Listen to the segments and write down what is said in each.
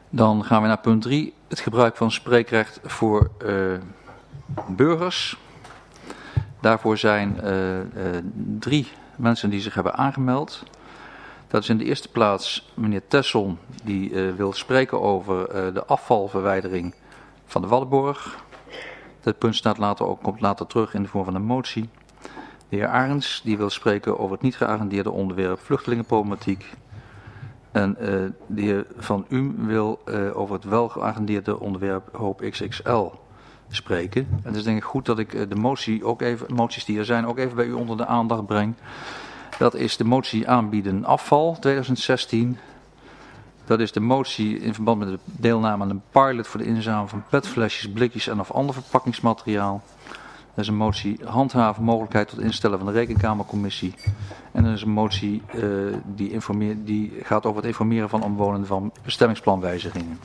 Dan gaan we naar punt 3, het gebruik van spreekrecht voor burgers. Daarvoor zijn 3 mensen die zich hebben aangemeld. Dat is in de eerste plaats meneer Tesson, die wil spreken over de afvalverwijdering van de Waddenborg. Dat punt komt later terug in de vorm van een motie. De heer Arends, die wil spreken over het niet geagendeerde onderwerp vluchtelingenproblematiek. En de heer Van Uhm wil over het wel geagendeerde onderwerp Hoop XXL spreken. En het is denk ik goed dat ik de moties die er zijn ook even bij u onder de aandacht breng. Dat is de motie aanbieden afval 2016. Dat is de motie in verband met de deelname aan een pilot voor de inzaming van petflesjes, blikjes en of ander verpakkingsmateriaal. Dat is een motie handhaven mogelijkheid tot instellen van de rekenkamercommissie. En er is een motie die gaat over het informeren van omwonenden van bestemmingsplanwijzigingen.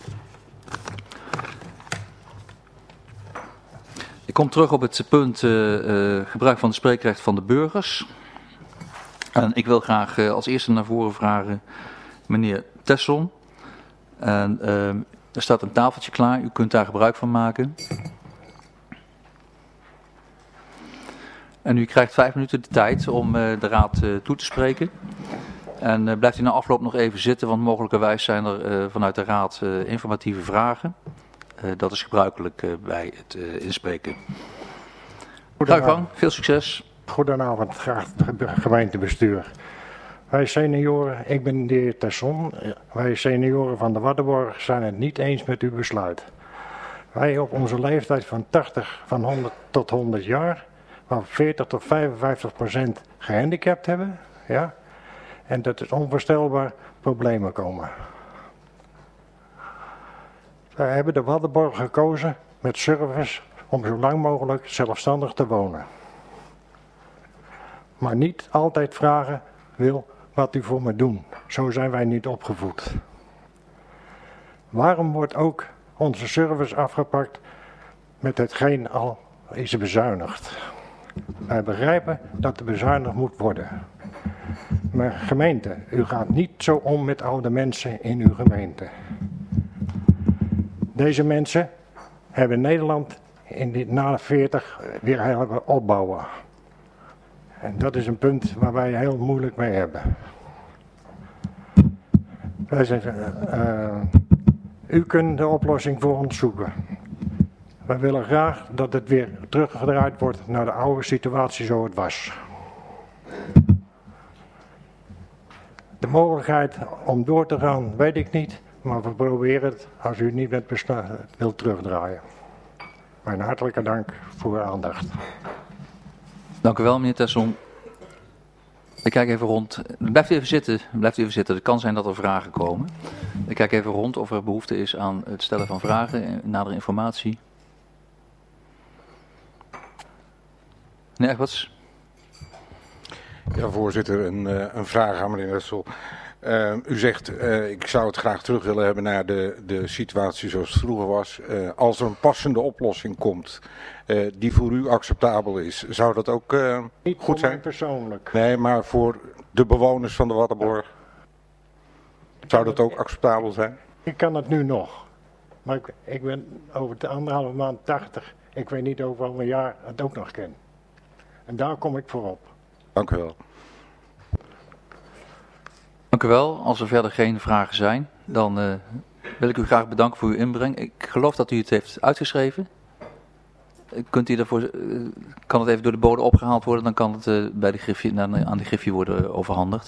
Ik kom terug op het punt gebruik van het spreekrecht van de burgers. En ik wil graag als eerste naar voren vragen meneer Tesson. En er staat een tafeltje klaar, u kunt daar gebruik van maken. En u krijgt 5 minuten de tijd om de raad toe te spreken. En blijft u na afloop nog even zitten, want mogelijkerwijs zijn er vanuit de raad informatieve vragen. Dat is gebruikelijk bij het inspreken. Ga uw gang, veel succes. Goedenavond, graag gemeentebestuur. Wij senioren, ik ben de heer Tesson, wij senioren van de Waddenborg zijn het niet eens met uw besluit. Wij op onze leeftijd van 100 tot 100 jaar, waar 40 tot 55% gehandicapt hebben, ja, en dat is onvoorstelbaar problemen komen. Wij hebben de Waddenborg gekozen met service om zo lang mogelijk zelfstandig te wonen. Maar niet altijd vragen wil wat u voor me doen. Zo zijn wij niet opgevoed. Waarom wordt ook onze service afgepakt met hetgeen al is bezuinigd? Wij begrijpen dat er bezuinigd moet worden. Maar gemeente, u gaat niet zo om met oude mensen in uw gemeente. Deze mensen hebben Nederland na de 40 weer helpen opbouwen. En dat is een punt waar wij heel moeilijk mee hebben. Wij zeggen, u kunt de oplossing voor ons zoeken. Wij willen graag dat het weer teruggedraaid wordt naar de oude situatie zoals het was. De mogelijkheid om door te gaan weet ik niet, maar we proberen het als u niet met besluit wilt terugdraaien. Mijn hartelijke dank voor uw aandacht. Dank u wel, meneer Tesson. Ik kijk even rond. Blijft u even zitten. Het kan zijn dat er vragen komen. Ik kijk even rond of er behoefte is aan het stellen van vragen, nadere informatie. Meneer Egberts. Ja, voorzitter, een vraag aan meneer Wessel. U zegt, ik zou het graag terug willen hebben naar de situatie zoals het vroeger was. Als er een passende oplossing komt die voor u acceptabel is, zou dat ook niet goed zijn? Niet persoonlijk. Nee, maar voor de bewoners van de Waddenborg. Zou dat ook acceptabel zijn? Ik kan het nu nog. Maar ik ben over de 1,5 maand 80. Ik weet niet over welk jaar het ook nog ken. En daar kom ik voor op. Dank u wel. Dank u wel. Als er verder geen vragen zijn, dan wil ik u graag bedanken voor uw inbreng. Ik geloof dat u het heeft uitgeschreven. Kan het even door de bode opgehaald worden, dan kan het bij de griffie, aan de griffie worden overhandigd.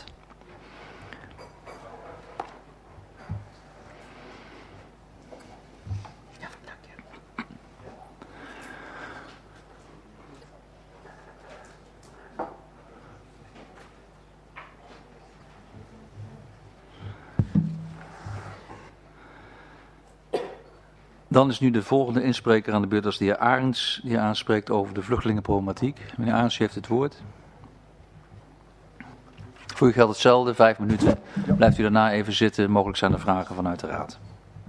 Dan is nu de volgende inspreker aan de beurt, dat is de heer Arends, die aanspreekt over de vluchtelingenproblematiek. Meneer Arends, u heeft het woord. Voor u geldt hetzelfde, 5 minuten. Blijft u daarna even zitten, mogelijk zijn er vragen vanuit de raad.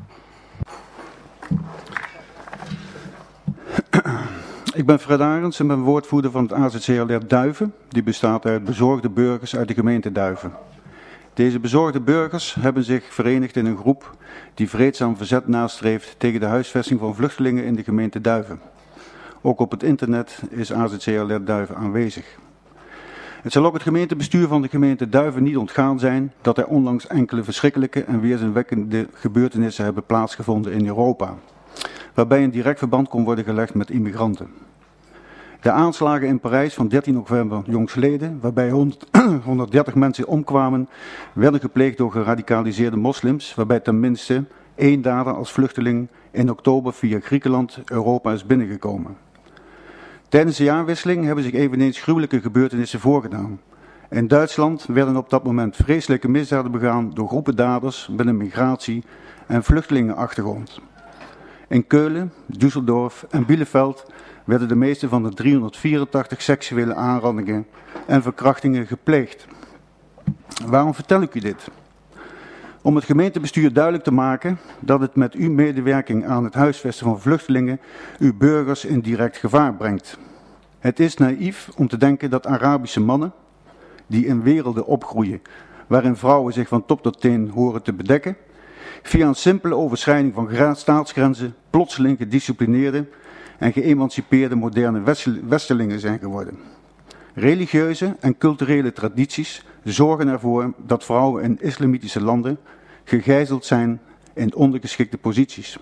Ik ben Fred Arends en ben woordvoerder van het AZCLR Duiven. Die bestaat uit bezorgde burgers uit de gemeente Duiven. Deze bezorgde burgers hebben zich verenigd in een groep die vreedzaam verzet nastreeft tegen de huisvesting van vluchtelingen in de gemeente Duiven. Ook op het internet is AZC Alert Duiven aanwezig. Het zal ook het gemeentebestuur van de gemeente Duiven niet ontgaan zijn dat er onlangs enkele verschrikkelijke en weerzinwekkende gebeurtenissen hebben plaatsgevonden in Europa, waarbij een direct verband kon worden gelegd met immigranten. De aanslagen in Parijs van 13 november jongstleden, waarbij 130 mensen omkwamen, werden gepleegd door geradicaliseerde moslims, waarbij tenminste 1 dader als vluchteling in oktober via Griekenland Europa is binnengekomen. Tijdens de jaarwisseling hebben zich eveneens gruwelijke gebeurtenissen voorgedaan. In Duitsland werden op dat moment vreselijke misdaden begaan door groepen daders met een migratie- en vluchtelingenachtergrond. In Keulen, Düsseldorf en Bielefeld werden de meeste van de 384 seksuele aanrandingen en verkrachtingen gepleegd. Waarom vertel ik u dit? Om het gemeentebestuur duidelijk te maken dat het met uw medewerking aan het huisvesten van vluchtelingen uw burgers in direct gevaar brengt. Het is naïef om te denken dat Arabische mannen, die in werelden opgroeien waarin vrouwen zich van top tot teen horen te bedekken, via een simpele overschrijding van staatsgrenzen plotseling gedisciplineerde en geëmancipeerde moderne westerlingen zijn geworden. Religieuze en culturele tradities zorgen ervoor dat vrouwen in islamitische landen gegijzeld zijn in ondergeschikte posities.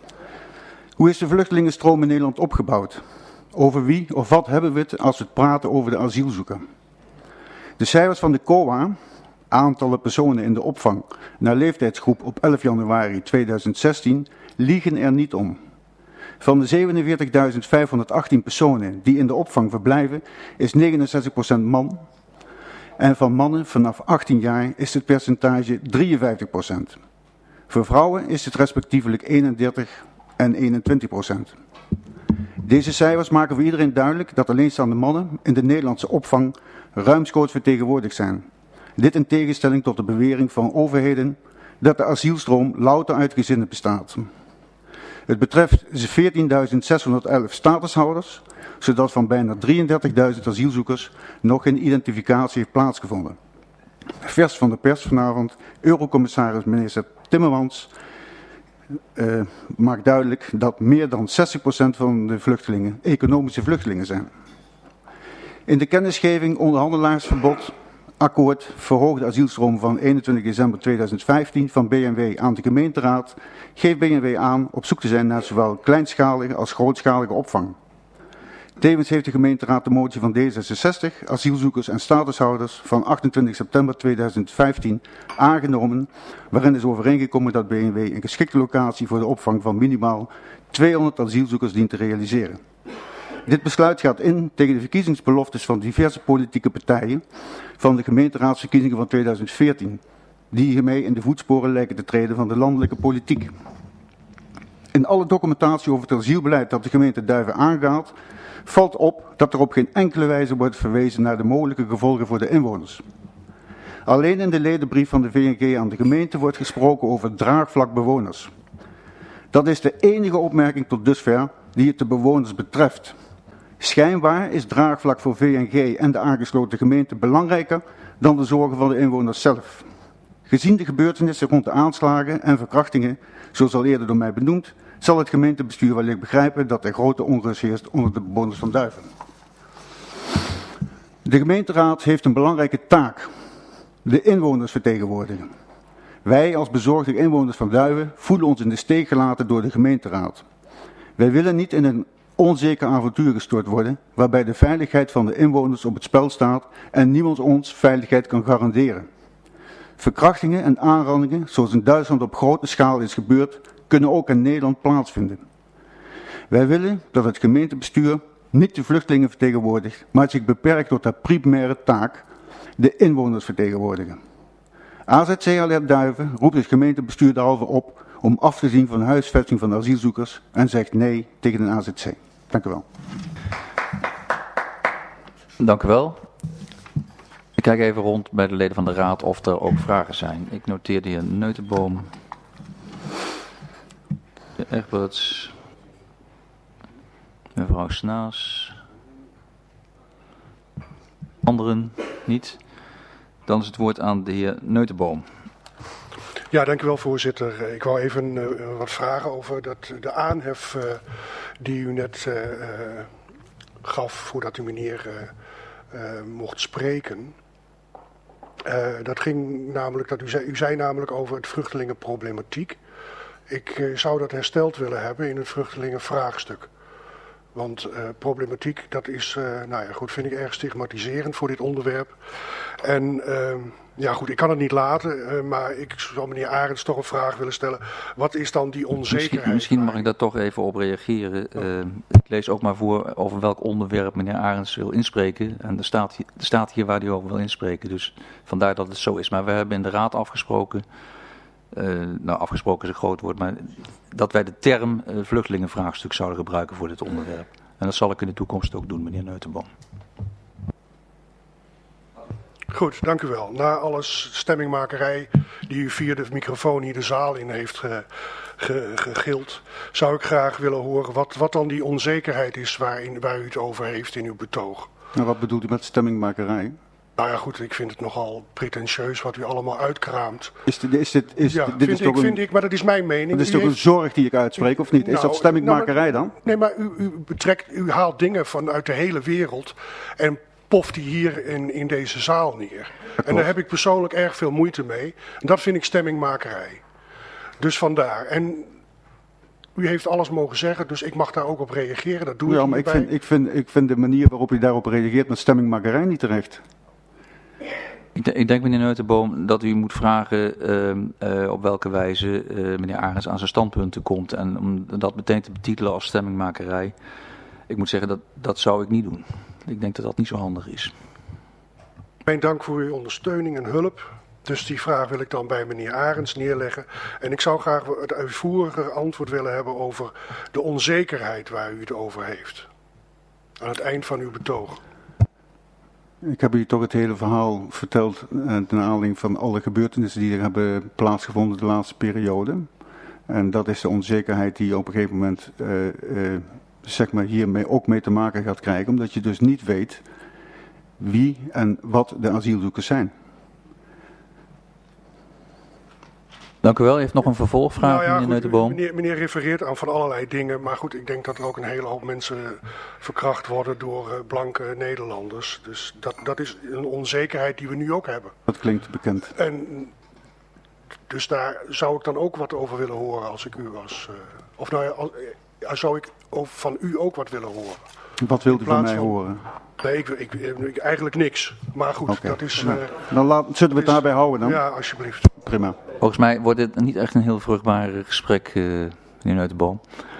Hoe is de vluchtelingenstroom in Nederland opgebouwd? Over wie of wat hebben we het als we het praten over de asielzoeker? De cijfers van de COA, aantallen personen in de opvang naar leeftijdsgroep op 11 januari 2016, liegen er niet om. Van de 47.518 personen die in de opvang verblijven is 69% man. En van mannen vanaf 18 jaar is het percentage 53%. Voor vrouwen is het respectievelijk 31 en 21%. Deze cijfers maken voor iedereen duidelijk dat alleenstaande mannen in de Nederlandse opvang ruimschoots vertegenwoordigd zijn. Dit in tegenstelling tot de bewering van overheden dat de asielstroom louter uit gezinnen bestaat. Het betreft 14.611 statushouders, zodat van bijna 33.000 asielzoekers nog geen identificatie heeft plaatsgevonden. Vers van de pers vanavond, Eurocommissaris minister Timmermans maakt duidelijk dat meer dan 60% van de vluchtelingen economische vluchtelingen zijn. In de kennisgeving onderhandelaarsverbod akkoord verhoogde asielstroom van 21 december 2015 van BNW aan de gemeenteraad geeft BNW aan op zoek te zijn naar zowel kleinschalige als grootschalige opvang. Tevens heeft de gemeenteraad de motie van D66, asielzoekers en statushouders van 28 september 2015 aangenomen, waarin is overeengekomen dat BNW een geschikte locatie voor de opvang van minimaal 200 asielzoekers dient te realiseren. Dit besluit gaat in tegen de verkiezingsbeloftes van diverse politieke partijen van de gemeenteraadsverkiezingen van 2014, die hiermee in de voetsporen lijken te treden van de landelijke politiek. In alle documentatie over het asielbeleid dat de gemeente Duiven aangaat, valt op dat er op geen enkele wijze wordt verwezen naar de mogelijke gevolgen voor de inwoners. Alleen in de ledenbrief van de VNG aan de gemeente wordt gesproken over draagvlak bewoners. Dat is de enige opmerking tot dusver die het de bewoners betreft. Schijnbaar is draagvlak voor VNG en de aangesloten gemeente belangrijker dan de zorgen van de inwoners zelf. Gezien de gebeurtenissen rond de aanslagen en verkrachtingen, zoals al eerder door mij benoemd, zal het gemeentebestuur wellicht begrijpen dat er grote onrust heerst onder de bewoners van Duiven. De gemeenteraad heeft een belangrijke taak: de inwoners vertegenwoordigen. Wij als bezorgde inwoners van Duiven voelen ons in de steek gelaten door de gemeenteraad. Wij willen niet in een onzeker avontuur gestort worden, waarbij de veiligheid van de inwoners op het spel staat en niemand ons veiligheid kan garanderen. Verkrachtingen en aanrandingen, zoals in Duitsland op grote schaal is gebeurd, kunnen ook in Nederland plaatsvinden. Wij willen dat het gemeentebestuur niet de vluchtelingen vertegenwoordigt, maar zich beperkt tot haar primaire taak, de inwoners vertegenwoordigen. AZC Alert Duiven roept het gemeentebestuur derhalve op om af te zien van huisvesting van asielzoekers en zegt nee tegen een AZC. Dank u wel. Dank u wel. Ik kijk even rond bij de leden van de raad of er ook vragen zijn. Ik noteer de heer Neutenboom, de heer Egberts, mevrouw Snaas, anderen niet. Dan is het woord aan de heer Neutenboom. Ja, dank u wel, voorzitter. Ik wou even wat vragen over de aanhef die u net gaf voordat u meneer mocht spreken. Dat ging namelijk, u zei namelijk over het vluchtelingenproblematiek. Ik zou dat hersteld willen hebben in het vluchtelingenvraagstuk. Want problematiek, dat is, nou ja, goed, vind ik erg stigmatiserend voor dit onderwerp. En ja goed, ik kan het niet laten, maar ik zou meneer Arends toch een vraag willen stellen. Wat is dan die onzekerheid? Misschien mag ik daar toch even op reageren. Ik lees ook maar voor over welk onderwerp meneer Arends wil inspreken. En er staat hier waar hij over wil inspreken. Dus vandaar dat het zo is. Maar we hebben in de raad afgesproken, nou afgesproken is een groot woord, maar dat wij de term vluchtelingenvraagstuk zouden gebruiken voor dit onderwerp. En dat zal ik in de toekomst ook doen, meneer Neutenboom. Goed, dank u wel. Na alle stemmingmakerij die u via de microfoon hier de zaal in heeft gegild, zou ik graag willen horen wat dan die onzekerheid is waar u het over heeft in uw betoog. Nou, wat bedoelt u met stemmingmakerij? Nou ja goed, ik vind het nogal pretentieus wat u allemaal uitkraamt. Vind ik, maar dat is mijn mening. Dat is toch een zorg die ik uitspreek, of niet? Is dat stemmingmakerij dan? Nee, maar u haalt dingen vanuit de hele wereld en poft die hier in deze zaal neer. En daar heb ik persoonlijk erg veel moeite mee. En dat vind ik stemmingmakerij. Dus vandaar. En u heeft alles mogen zeggen, dus ik mag daar ook op reageren. Dat doe ik maar ik vind de manier waarop u daarop reageert met stemmingmakerij niet terecht. Ik denk, meneer Neutenboom, dat u moet vragen op welke wijze meneer Arends aan zijn standpunten komt. En om dat meteen te betitelen als stemmingmakerij, ik moet zeggen, dat zou ik niet doen. Ik denk dat dat niet zo handig is. Mijn dank voor uw ondersteuning en hulp. Dus die vraag wil ik dan bij meneer Arends neerleggen. En ik zou graag het uitvoeriger antwoord willen hebben over de onzekerheid waar u het over heeft. Aan het eind van uw betoog. Ik heb u toch het hele verhaal verteld ten aanleiding van alle gebeurtenissen die er hebben plaatsgevonden de laatste periode. En dat is de onzekerheid die op een gegeven moment zeg maar hiermee ook mee te maken gaat krijgen. Omdat je dus niet weet wie en wat de asielzoekers zijn. Dank u wel. U heeft nog een vervolgvraag, nou ja, meneer Neutenboom. Meneer refereert aan van allerlei dingen. Maar goed, ik denk dat er ook een hele hoop mensen verkracht worden door blanke Nederlanders. Dus dat is een onzekerheid die we nu ook hebben. Dat klinkt bekend. En dus daar zou ik dan ook wat over willen horen als ik u was. Of nou ja, zou ik van u ook wat willen horen. Wat wilt u van mij horen? Nee, ik eigenlijk niks. Maar goed, okay. Dat is... dan zullen we het daarbij houden dan? Ja, alsjeblieft. Prima. Volgens mij wordt dit niet echt een heel vruchtbaar gesprek, meneer Neutenboom.